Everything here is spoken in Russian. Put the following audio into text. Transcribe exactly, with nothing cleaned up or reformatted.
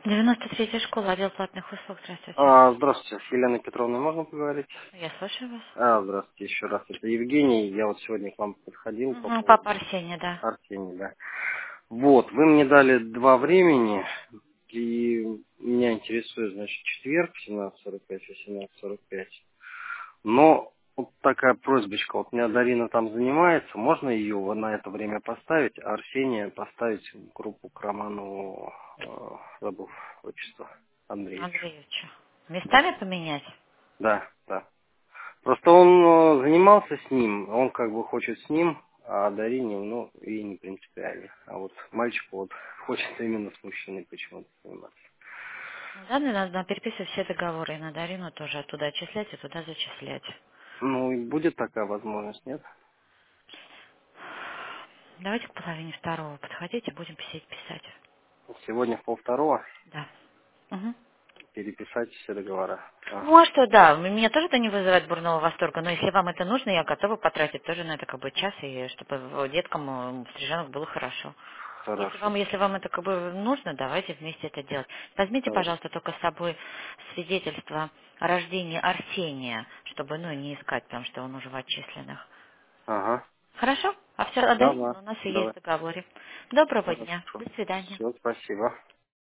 девяносто третья школа, отдел платных услуг. Здравствуйте. А, здравствуйте, с Еленой Петровной можно поговорить? Я слушаю вас. А, здравствуйте еще раз. Это Евгений. Я вот сегодня к вам подходил по Угу, папа поводу Арсения, да. Арсения, да. Вот, вы мне дали два времени, и меня интересует, значит, четверг, семнадцать сорок пять, восемнадцать сорок пять. Но вот такая просьбочка. Вот у меня Дарина там занимается, можно ее вот на это время поставить, а Арсения поставить в группу к Роману, э, забыл отчество, Андреевичу. Андреевича. Да, Местами поменять? да, да. Просто он э, занимался с ним, он как бы хочет с ним, а Дарине, ну, и не принципиально. А вот мальчику вот хочет именно с мужчиной почему-то заниматься. Ну, да, надо надо переписывать все договоры, и на Дарину тоже оттуда отчислять и туда зачислять. Ну, и будет такая возможность, нет? Давайте к половине второго подходите, будем сидеть писать. Сегодня в полвторого Да. Угу. переписать все договора. Ну, Ага, а что, да, меня тоже это не вызывает бурного восторга, но если вам это нужно, я готова потратить тоже на это как бы час, и чтобы в- деткам, э, стриженок было хорошо. Если хорошо, вам, если вам это как бы нужно, давайте вместе это делать. Возьмите, хорошо. пожалуйста, только с собой свидетельство о рождении Арсения, чтобы, ну, не искать, потому что он уже в отчисленных. Ага, Хорошо? А все о Дарине давай, у нас и есть давай. в договоре. Доброго дня. Хорошо. До свидания. Все, спасибо.